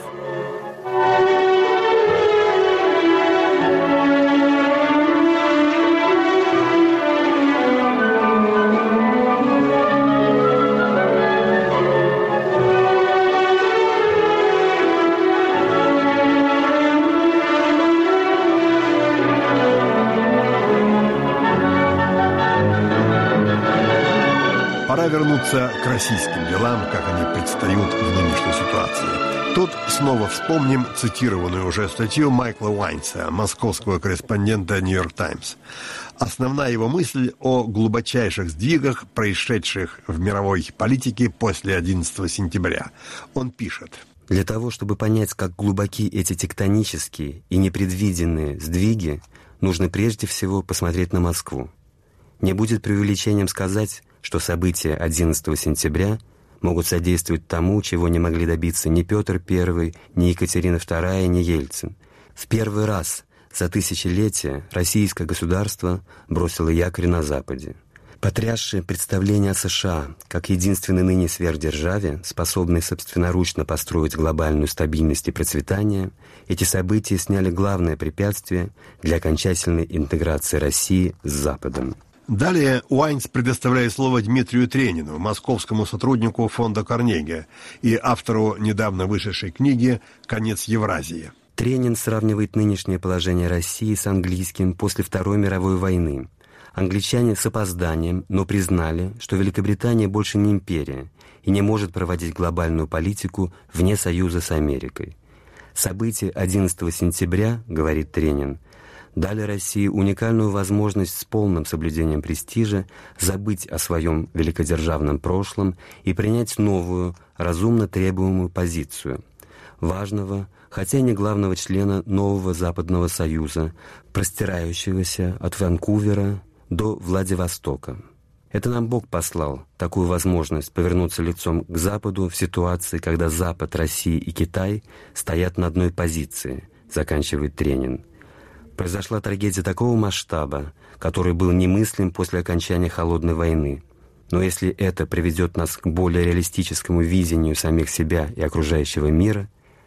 Пора вернуться к российским делам, как они предстают в нынешней ситуации. Тут снова вспомним цитированную уже статью Майкла Уайнса, московского корреспондента «Нью-Йорк Таймс». Основная его мысль о глубочайших сдвигах, происшедших в мировой политике после 11 сентября. Он пишет: Для того, чтобы понять, как глубоки эти тектонические и непредвиденные сдвиги, нужно прежде всего посмотреть на Москву. Не будет преувеличением сказать, что события 11 сентября могут содействовать тому, чего не могли добиться ни Петр I, ни Екатерина II, ни Ельцин. В первый раз за тысячелетие российское государство бросило якорь на Западе. Потрясшее представление о США как единственной ныне сверхдержаве, способной собственноручно построить глобальную стабильность и процветание, эти события сняли главное препятствие для окончательной интеграции России с Западом. Далее Уайнс предоставляет слово Дмитрию Тренину, московскому сотруднику фонда Карнеги и автору недавно вышедшей книги «Конец Евразии». Тренин сравнивает нынешнее положение России с английским после Второй мировой войны. Англичане с опозданием, но признали, что Великобритания больше не империя и не может проводить глобальную политику вне союза с Америкой. События 11 сентября, говорит Тренин, дали России уникальную возможность с полным соблюдением престижа забыть о своем великодержавном прошлом и принять новую, разумно требуемую позицию важного, хотя и не главного члена нового Западного Союза, простирающегося от Ванкувера до Владивостока. Это нам Бог послал, такую возможность повернуться лицом к Западу в ситуации, когда Запад, Россия и Китай стоят на одной позиции, заканчивает Тренин. Произошла трагедия такого масштаба, который был немыслим после окончания Холодной войны. Но если это приведет нас к более реалистическому видению самих себя и окружающего мира,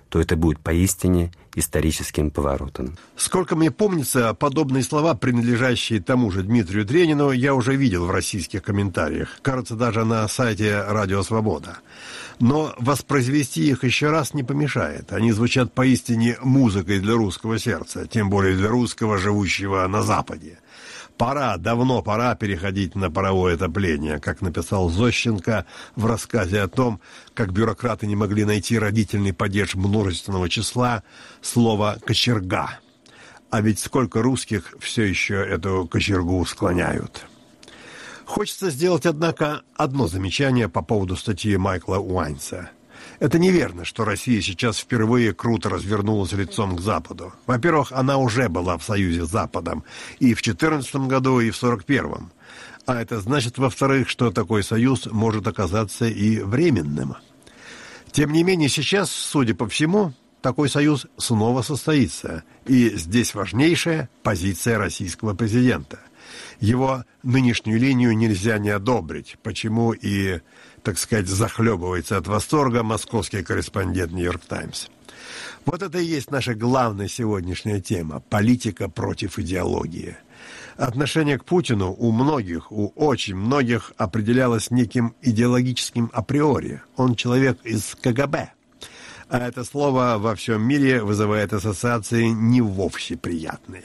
то это будет поистине историческим поворотом. Сколько мне помнится, подобные слова, принадлежащие тому же Дмитрию Тренину, я уже видел в российских комментариях. Кажется, даже на сайте «Радио Свобода». Но воспроизвести их еще раз не помешает. Они звучат поистине музыкой для русского сердца, тем более для русского, живущего на Западе. Пора, давно пора переходить на паровое отопление, как написал Зощенко в рассказе о том, как бюрократы не могли найти родительный падеж множественного числа слова «кочерга». А ведь сколько русских все еще эту кочергу склоняют. Хочется сделать, однако, одно замечание по поводу статьи Майкла Уайнса. Это неверно, что Россия сейчас впервые круто развернулась лицом к Западу. Во-первых, она уже была в союзе с Западом и в 2014 году, и в 1941. А это значит, во-вторых, что такой союз может оказаться и временным. Тем не менее, сейчас, судя по всему, такой союз снова состоится. И здесь важнейшая позиция российского президента. Его нынешнюю линию нельзя не одобрить, почему и, так сказать, захлебывается от восторга московский корреспондент «Нью-Йорк Таймс». Вот это и есть наша главная сегодняшняя тема – политика против идеологии. Отношение к Путину у многих, у очень многих определялось неким идеологическим априори. Он человек из КГБ. А это слово во всем мире вызывает ассоциации не вовсе приятные.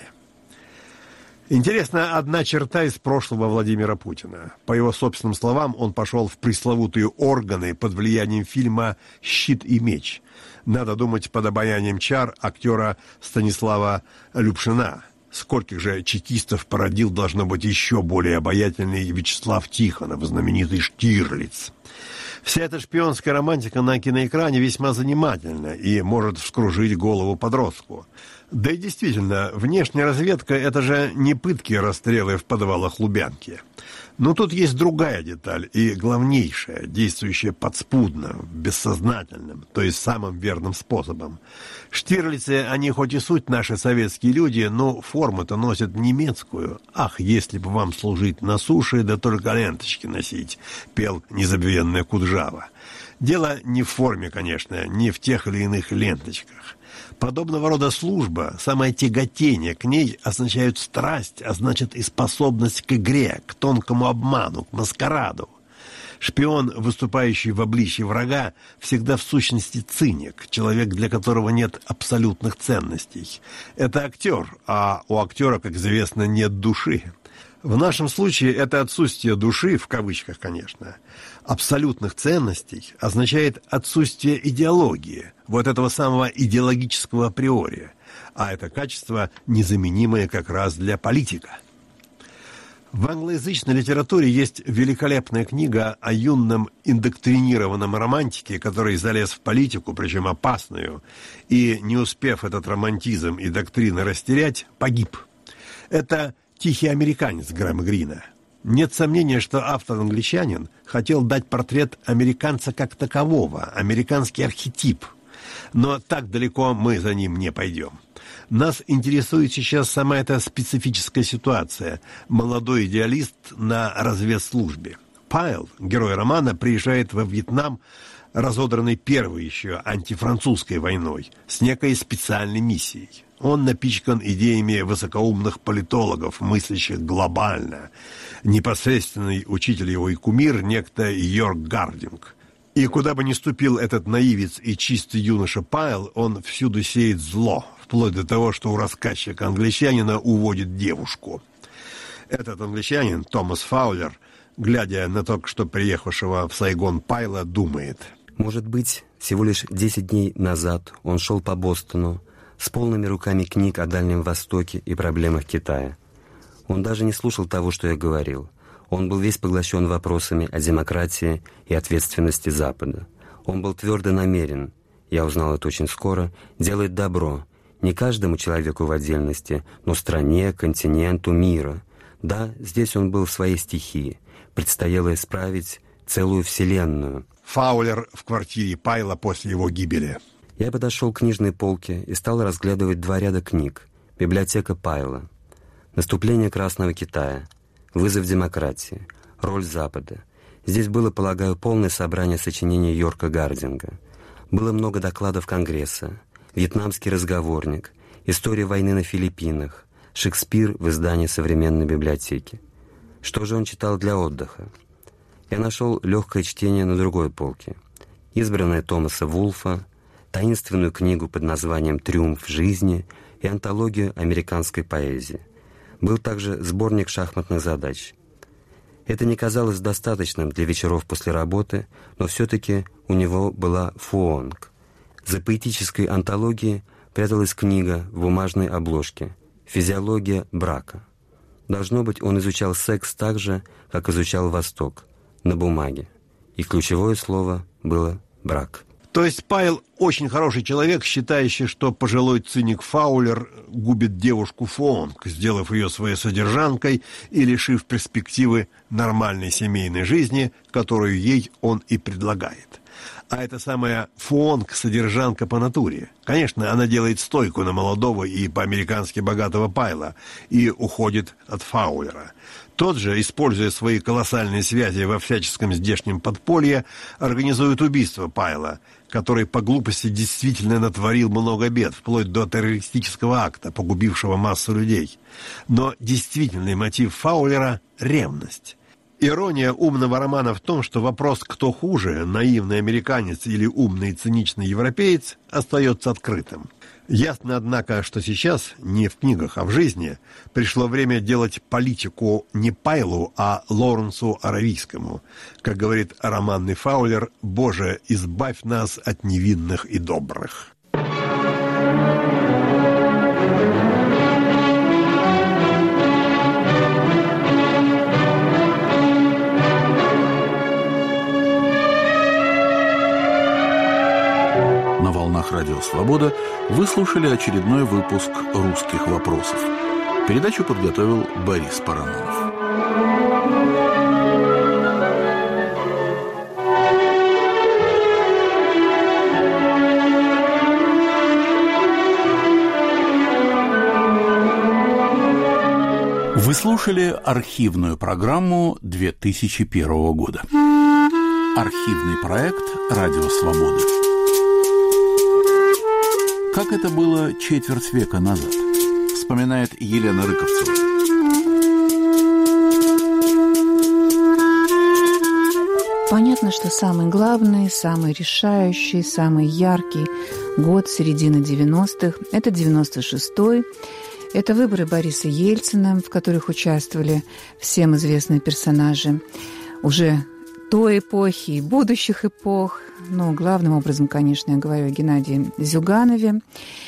Интересна одна черта из прошлого Владимира Путина. По его собственным словам, он пошел в пресловутые органы под влиянием фильма «Щит и меч». Надо думать, под обаянием чар актера Станислава Любшина. Скольких же чекистов породил, должно быть, еще более обаятельный Вячеслав Тихонов, знаменитый Штирлиц. Вся эта шпионская романтика на киноэкране весьма занимательна и может вскружить голову подростку. Да и действительно, внешняя разведка – это же не пытки и расстрелы в подвалах Лубянки. Но тут есть другая деталь и главнейшая, действующая подспудно, бессознательным, то есть самым верным способом. Штирлицы, они хоть и суть наши советские люди, но форму-то носят немецкую. «Ах, если бы вам служить на суше, да только ленточки носить», – пел незабвенная Куджава. Дело не в форме, конечно, не в тех или иных ленточках. Подобного рода служба, самое тяготение к ней означают страсть, а значит и способность к игре, к тонкому обману, к маскараду. Шпион, выступающий в обличье врага, всегда в сущности циник, человек, для которого нет абсолютных ценностей. Это актер, а у актера, как известно, нет души. В нашем случае это отсутствие души, в кавычках, конечно, абсолютных ценностей означает отсутствие идеологии, вот этого самого идеологического априори. А это качество незаменимое как раз для политика. В англоязычной литературе есть великолепная книга о юном индоктринированном романтике, который залез в политику, причем опасную, и, не успев этот романтизм и доктрины растерять, погиб. Это «Тихий американец» Грэма Грина. Нет сомнения, что автор-англичанин хотел дать портрет американца как такового, американский архетип. Но так далеко мы за ним не пойдем. Нас интересует сейчас сама эта специфическая ситуация. Молодой идеалист на разведслужбе. Пайл, герой романа, приезжает во Вьетнам, разодранный первой еще антифранцузской войной, с некой специальной миссией. Он напичкан идеями высокоумных политологов, мыслящих глобально. Непосредственный учитель его и кумир, некто Йорк Гардинг. И куда бы ни ступил этот наивец и чистый юноша Пайл, он всюду сеет зло, вплоть до того, что у рассказчика-англичанина уводит девушку. Этот англичанин, Томас Фаулер, глядя на только что приехавшего в Сайгон Пайла, думает: может быть, всего лишь 10 дней назад он шел по Бостону с полными руками книг о Дальнем Востоке и проблемах Китая. Он даже не слушал того, что я говорил. Он был весь поглощен вопросами о демократии и ответственности Запада. Он был твердо намерен, я узнал это очень скоро, делать добро не каждому человеку в отдельности, но стране, континенту, миру. Да, здесь он был в своей стихии. Предстояло исправить целую вселенную. Фаулер в квартире Пайла после его гибели. Я подошел к книжной полке и стал разглядывать 2 ряда книг. Библиотека Пайла. Наступление Красного Китая. Вызов демократии. Роль Запада. Здесь было, полагаю, полное собрание сочинений Йорка Гардинга. Было много докладов Конгресса, «Вьетнамский разговорник», «История войны на Филиппинах», «Шекспир» в издании современной библиотеки. Что же он читал для отдыха? Я нашел легкое чтение на другой полке. Избранное Томаса Вулфа, таинственную книгу под названием «Триумф жизни» и антологию американской поэзии. Был также сборник шахматных задач. Это не казалось достаточным для вечеров после работы, но все-таки у него была фуонг. За поэтической антологией пряталась книга в бумажной обложке «Физиология брака». Должно быть, он изучал секс так же, как изучал Восток, на бумаге. И ключевое слово было «брак». То есть Пайл очень хороший человек, считающий, что пожилой циник Фаулер губит девушку Фуонг, сделав ее своей содержанкой и лишив перспективы нормальной семейной жизни, которую ей он и предлагает. А эта самая Фуонг – содержанка по натуре. Конечно, она делает стойку на молодого и по-американски богатого Пайла и уходит от Фаулера. Тот же, используя свои колоссальные связи во всяческом здешнем подполье, организует убийство Пайла, который по глупости действительно натворил много бед, вплоть до террористического акта, погубившего массу людей. Но действительный мотив Фаулера – ревность. Ирония умного романа в том, что вопрос, кто хуже, наивный американец или умный циничный европеец, остается открытым. Ясно, однако, что сейчас, не в книгах, а в жизни, пришло время делать политику не Пайлу, а Лоренсу Аравийскому. Как говорит романный Фаулер, «Боже, избавь нас от невинных и добрых». Радио «Свобода» вы слушали очередной выпуск «Русских вопросов». Передачу подготовил Борис Паранонов. Вы слушали архивную программу 2001 года. Архивный проект «Радио Свобода». Как это было четверть века назад, вспоминает Елена Рыковцева. Понятно, что самый главный, самый решающий, самый яркий год середины 90-х – это 96-й. Это выборы Бориса Ельцина, в которых участвовали всем известные персонажи уже той эпохи и будущих эпох. Ну, главным образом, конечно, я говорю о Геннадии Зюганове.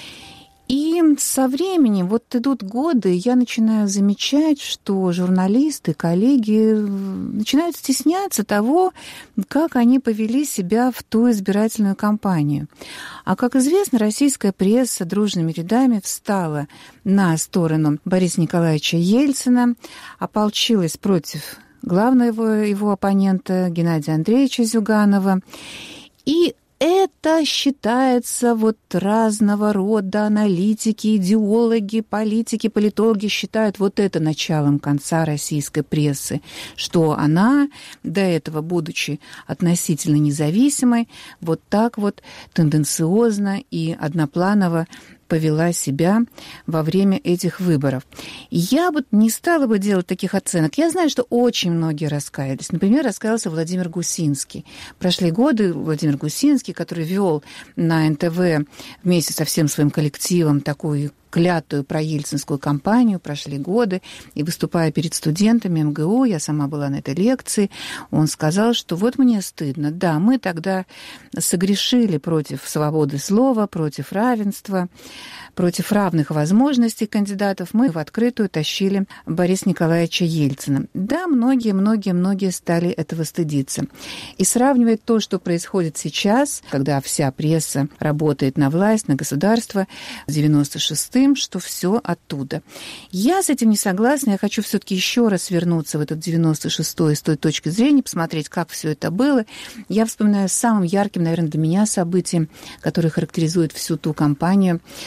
И со временем, вот идут годы, я начинаю замечать, что журналисты, коллеги начинают стесняться того, как они повели себя в ту избирательную кампанию. А, как известно, российская пресса дружными рядами встала на сторону Бориса Николаевича Ельцина, ополчилась против главного его оппонента Геннадия Андреевича Зюганова. И это считается вот разного рода аналитики, идеологи, политики, политологи считают вот это началом конца российской прессы, что она, до этого будучи относительно независимой, вот так вот тенденциозно и однопланово повела себя во время этих выборов. Я вот не стала бы делать таких оценок. Я знаю, что очень многие раскаялись. Например, раскаялся Владимир Гусинский. Прошли годы, Владимир Гусинский, который вел на НТВ вместе со всем своим коллективом такую клятую проельцинскую кампанию, прошли годы, и выступая перед студентами МГУ, я сама была на этой лекции, он сказал, что вот мне стыдно, да, мы тогда согрешили против свободы слова, против равенства, против равных возможностей кандидатов, мы в открытую тащили Бориса Николаевича Ельцина. Да, многие стали этого стыдиться. И сравнивать то, что происходит сейчас, когда вся пресса работает на власть, на государство, с 96-м, что все оттуда. Я с этим не согласна, я хочу все-таки еще раз вернуться в этот 96-й с той точки зрения, посмотреть, как все это было. Я вспоминаю самым ярким, наверное, для меня событием, которое характеризует всю ту кампанию,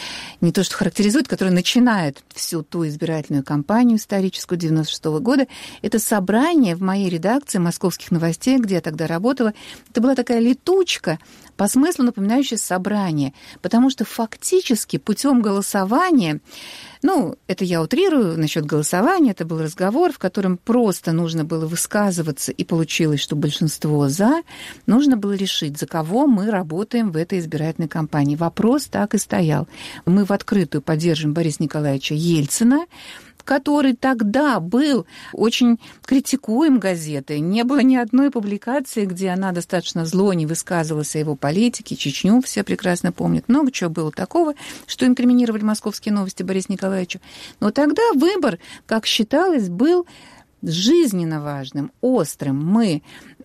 не то что характеризует, которое начинает всю ту избирательную кампанию историческую 96-го года. Это собрание в моей редакции «Московских новостей», где я тогда работала. Это была такая летучка, по смыслу напоминающая собрание, потому что фактически путем голосования, это я утрирую насчет голосования, это был разговор, в котором просто нужно было высказываться, и получилось, что большинство «за», нужно было решить, за кого мы работаем в этой избирательной кампании. Вопрос так и стоял. Мы в открытую поддержим Бориса Николаевича Ельцина, который тогда был очень критикуем газетой. Не было ни одной публикации, где она достаточно зло не высказывалась о его политике. Чечню все прекрасно помнят. Много чего было такого, что инкриминировали «Московские новости» Борису Николаевичу. Но тогда выбор, как считалось, был жизненно важным, острым. Мы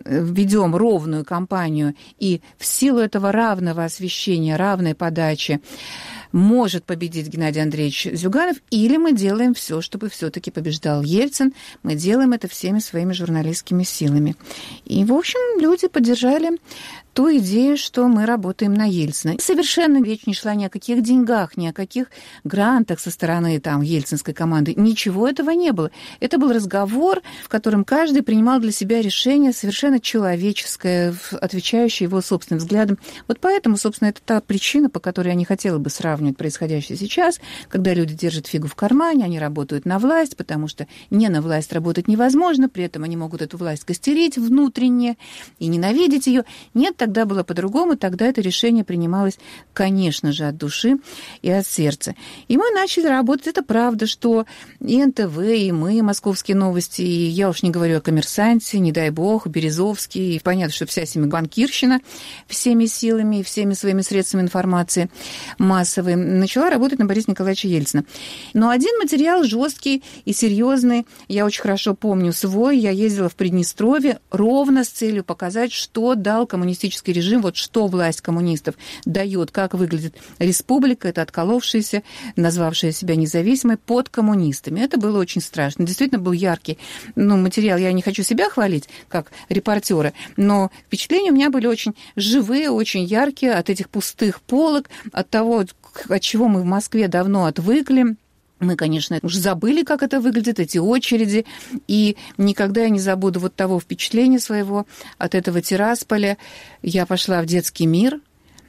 ведем ровную кампанию, и в силу этого равного освещения, равной подачи может победить Геннадий Андреевич Зюганов, или мы делаем все, чтобы все-таки побеждал Ельцин. Мы делаем это всеми своими журналистскими силами. И, в общем, люди поддержали ту идею, что мы работаем на Ельцина. Совершенно речь не шла ни о каких деньгах, ни о каких грантах со стороны ельцинской команды. Ничего этого не было. Это был разговор, в котором каждый принимал для себя решение совершенно человеческое, отвечающее его собственным взглядам. Вот поэтому, собственно, это та причина, по которой я не хотела бы сравнивать происходящее сейчас, когда люди держат фигу в кармане, они работают на власть, потому что не на власть работать невозможно, при этом они могут эту власть костерить внутренне и ненавидеть ее. Нет, тогда было по-другому, тогда это решение принималось, конечно же, от души и от сердца. И мы начали работать. Это правда, что и НТВ, и мы, «Московские новости», и я уж не говорю о «Коммерсанте», не дай бог, Березовский. И понятно, что вся семья банкирщина всеми силами и всеми своими средствами информации массовой начала работать на Бориса Николаевича Ельцина. Но один материал жесткий и серьезный, я очень хорошо помню свой, я ездила в Приднестровье ровно с целью показать, что дал коммунистический режим, вот что власть коммунистов дает, как выглядит республика, это отколовшаяся, назвавшая себя независимой, под коммунистами. Это было очень страшно. Действительно был яркий материал. Я не хочу себя хвалить, как репортера, но впечатления у меня были очень живые, очень яркие от этих пустых полок, от того, от чего мы в Москве давно отвыкли. Мы, конечно, уже забыли, как это выглядит, эти очереди, и никогда я не забуду вот того впечатления своего от этого Тирасполя. Я пошла в детский мир,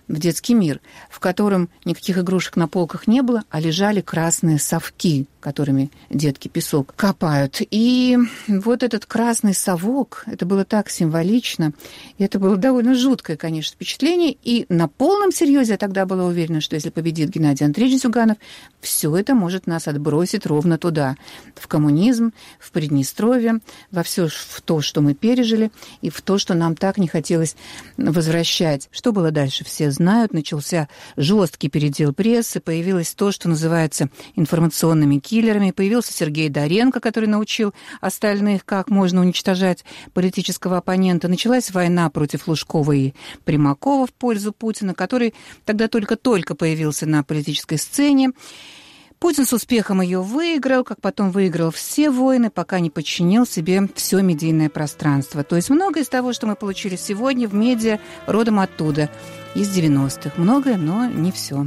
в котором никаких игрушек на полках не было, а лежали красные совки, которыми детки песок копают. И вот этот красный совок, это было так символично, и это было довольно жуткое, конечно, впечатление. И на полном серьезе я тогда была уверена, что если победит Геннадий Андреевич Зюганов, все это может нас отбросить ровно туда, в коммунизм, в Приднестровье, во все в то, что мы пережили, и в то, что нам так не хотелось возвращать. Что было дальше, все знают. Начался жесткий передел прессы, появилось то, что называется информационными киллерами. Появился Сергей Доренко, который научил остальных, как можно уничтожать политического оппонента. Началась война против Лужкова и Примакова в пользу Путина, который тогда только-только появился на политической сцене. Путин с успехом ее выиграл, как потом выиграл все войны, пока не подчинил себе все медийное пространство. То есть многое из того, что мы получили сегодня в медиа, родом оттуда, из 90-х. Многое, но не все.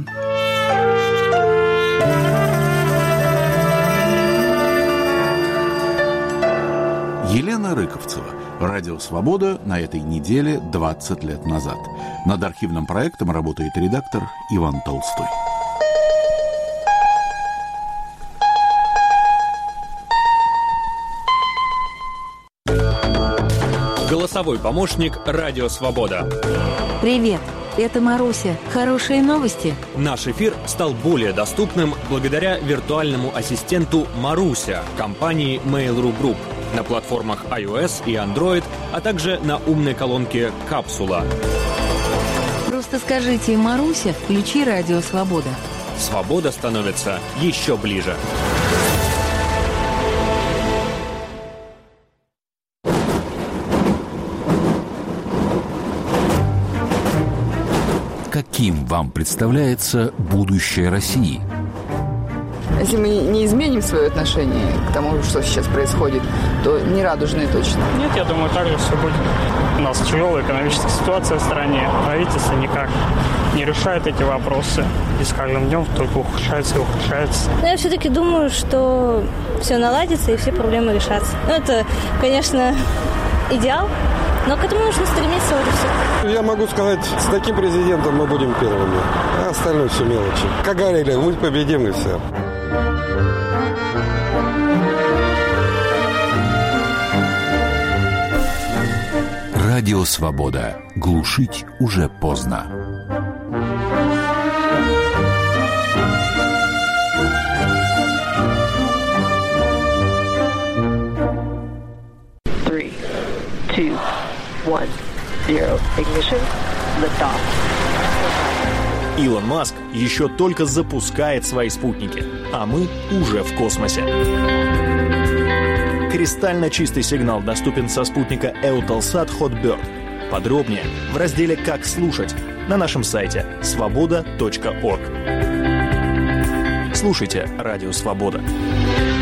Елена Рыковцева. Радио «Свобода» на этой неделе 20 лет назад. Над архивным проектом работает редактор Иван Толстой. Голосовой помощник «Радио Свобода». Привет, это Маруся. Хорошие новости? Наш эфир стал более доступным благодаря виртуальному ассистенту «Маруся» компании Mail.ru Group на платформах iOS и Android, а также на умной колонке «Капсула». Просто скажите «Маруся, включи «Радио Свобода». Свобода становится еще ближе. Каким вам представляется будущее России? Если мы не изменим свое отношение к тому, что сейчас происходит, то не радужные точно. Нет, я думаю, так же все будет. У нас тяжелая экономическая ситуация в стране. Правительство никак не решает эти вопросы. И с каждым днем только ухудшается и ухудшается. Но я все-таки думаю, что все наладится и все проблемы решатся. Это, конечно, идеал, но к этому нужно стремиться, вот и все. Я могу сказать, с таким президентом мы будем первыми, а остальное все мелочи. Как говорили, мы победим и все. Радио «Свобода». Глушить уже поздно. Илон Маск еще только запускает свои спутники, а мы уже в космосе. Кристально чистый сигнал доступен со спутника Eutelsat Hotbird. Подробнее в разделе «Как слушать» на нашем сайте svoboda.org. Слушайте «Радио Свобода».